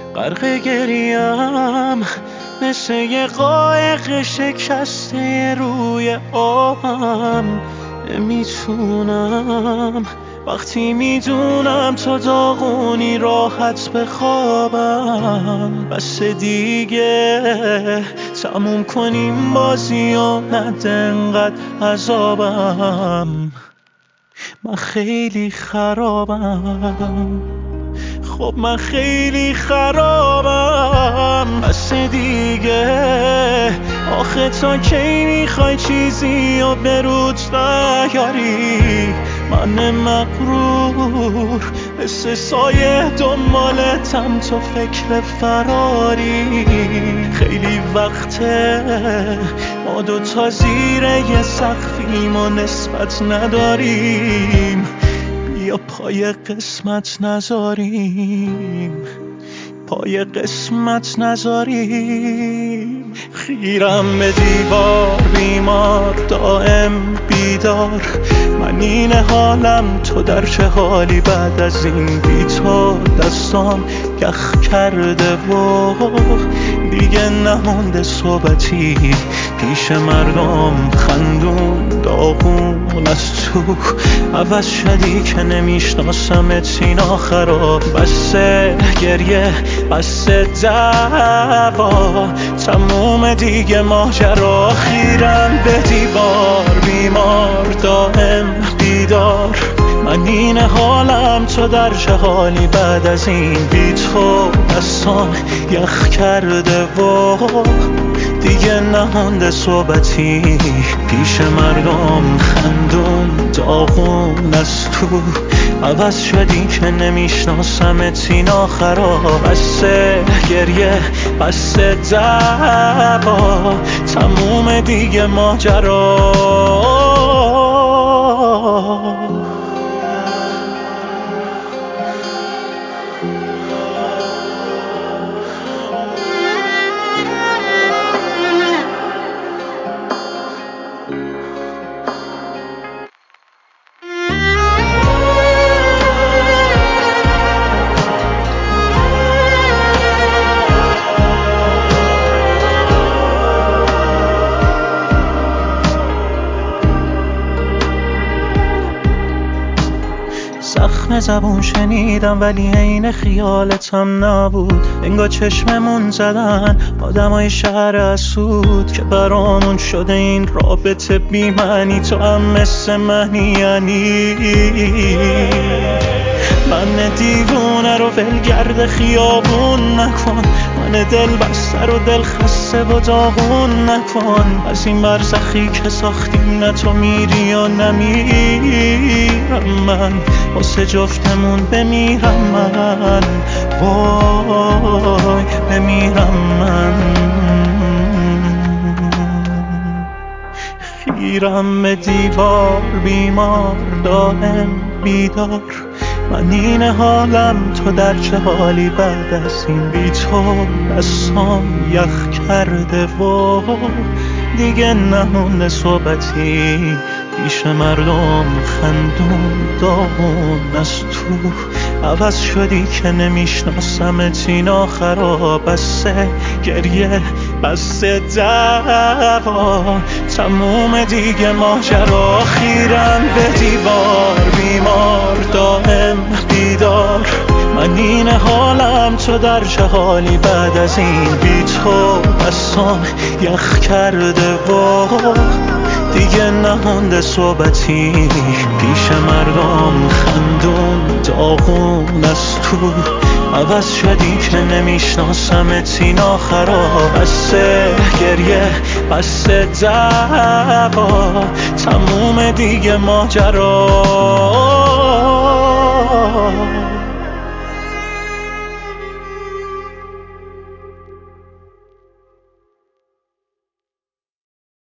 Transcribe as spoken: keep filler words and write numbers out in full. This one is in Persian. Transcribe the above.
غرق گریم مثل یه قایق شکسته روی آبم. نمیتونم وقتی میدونم تو داغونی راحت بخوابم. بس دیگه تموم کنیم بازی و نده انقدر عذابم. من خیلی خرابم، خب من خیلی خرابم. بس دیگه آخه تا کی میخوای چیزی و به رود نیاری؟ من مغرور مثل سایه دنبالتم، تو فکر فراری. خیلی وقته ما دوتا زیر یه سقفیم و نسبت نداریم. بیا پای قسمت نذاریم، پای قسمت نذاریم. خیرم به دیوار بیمار دائم بیدار. من این حالم تو در چه حالی بعد از این؟ بی تو دستام یخ کرده و دیگه نمونده صحبتی پیش مردم. خندون داغون از تو عوض شدی که نمیشناسمت. اینا خراب بسه گریه بسه دعوا، تموم دیگه ماجرا. خیرم به دیوار بیمار دائم بیدار. من این حالم تو در چه حالی بعد از این؟ بی تو دستان یخ کرده و دیگه نمونده صحبتی پیش مردم. خندون داغون از تو عوض شدی که نمیشناسمت. اینا خراب بسه گریه بسه دعوا، تموم دیگه ماجرا. زخم زبون شنیدم ولی عین خیالتم نبود. انگار چشممون زدن آدمای شهر اسود که برامون شده این رابطه بی معنی. تو هم مثل منی یعنی من دیوونه رو ولگرد خیابون نکن. من دل بسته رو دل خسته و داغون نکن. از این برزخی که ساختیم نه تو میری یا نمیرم من. واسه جفتمون بمیرم من، وای بمیرم من. خیرم به دیوار بیمار دائم بیدار. من این حالم تو در چه حالی بعد از این؟ بی تو دستام یخ کرده و دیگه نمونده صحبتی پیش مردم. خندون داغون از تو عوض شدی که نمیشناسمت. اینا خراب بسه گریه بسه دعوا، تموم دیگه ماجرا. خیرم به دیوار بیمار دائم بیدار. من این حالم تو در چه حالی بعد از این؟ بی تو دستام یخ کرده و دیگه نمونده صحبتی پیش مردم. خندون داغون از تو عوض شدی که نمیشناسمت. اینا خراب بسه گریه بسه دعوا، تموم دیگه ماجرا.